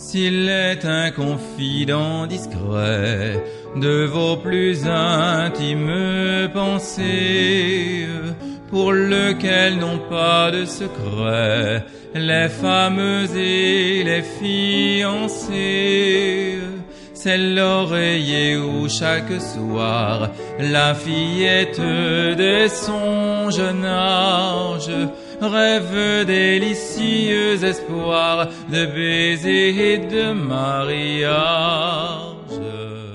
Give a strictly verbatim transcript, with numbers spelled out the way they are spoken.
S'il est un confident discret de vos plus intimes pensées, pour lequel n'ont pas de secret les femmes et les fiancées, c'est l'oreiller où chaque soir la fillette de son jeune âge rêve délicieux espoirs de baisers et de mariage.